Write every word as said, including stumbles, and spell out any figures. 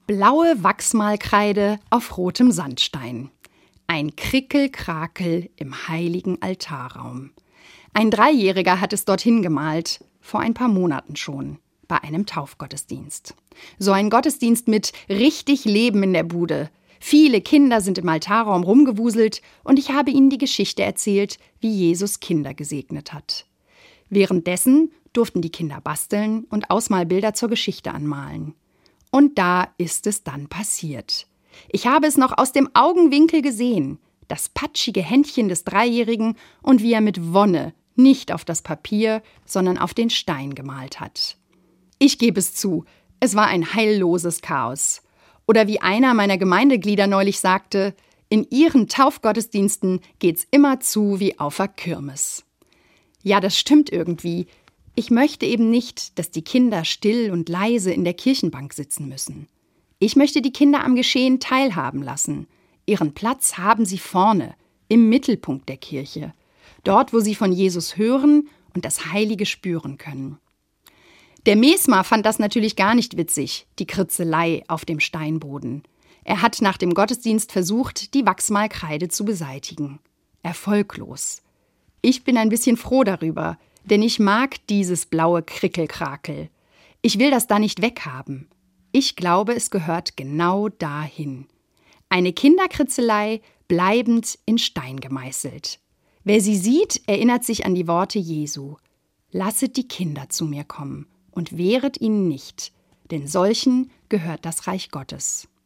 Blaue Wachsmalkreide auf rotem Sandstein. Ein Krickel-Krakel im heiligen Altarraum. Ein Dreijähriger hat es dorthin gemalt, vor ein paar Monaten schon, bei einem Taufgottesdienst. So ein Gottesdienst mit richtig Leben in der Bude. Viele Kinder sind im Altarraum rumgewuselt und ich habe ihnen die Geschichte erzählt, wie Jesus Kinder gesegnet hat. Währenddessen durften die Kinder basteln und Ausmalbilder zur Geschichte anmalen. Und da ist es dann passiert. Ich habe es noch aus dem Augenwinkel gesehen, das patschige Händchen des Dreijährigen und wie er mit Wonne nicht auf das Papier, sondern auf den Stein gemalt hat. Ich gebe es zu, es war ein heilloses Chaos. Oder wie einer meiner Gemeindeglieder neulich sagte, in ihren Taufgottesdiensten geht's immer zu wie auf der Kirmes. Ja, das stimmt irgendwie. Ich möchte eben nicht, dass die Kinder still und leise in der Kirchenbank sitzen müssen. Ich möchte die Kinder am Geschehen teilhaben lassen. Ihren Platz haben sie vorne, im Mittelpunkt der Kirche. Dort, wo sie von Jesus hören und das Heilige spüren können. Der Mesmer fand das natürlich gar nicht witzig, die Kritzelei auf dem Steinboden. Er hat nach dem Gottesdienst versucht, die Wachsmalkreide zu beseitigen. Erfolglos. Ich bin ein bisschen froh darüber, denn ich mag dieses blaue Krickelkrakel. Ich will das da nicht weghaben. Ich glaube, es gehört genau dahin. Eine Kinderkritzelei bleibend in Stein gemeißelt. Wer sie sieht, erinnert sich an die Worte Jesu. Lasset die Kinder zu mir kommen und wehret ihnen nicht, denn solchen gehört das Reich Gottes.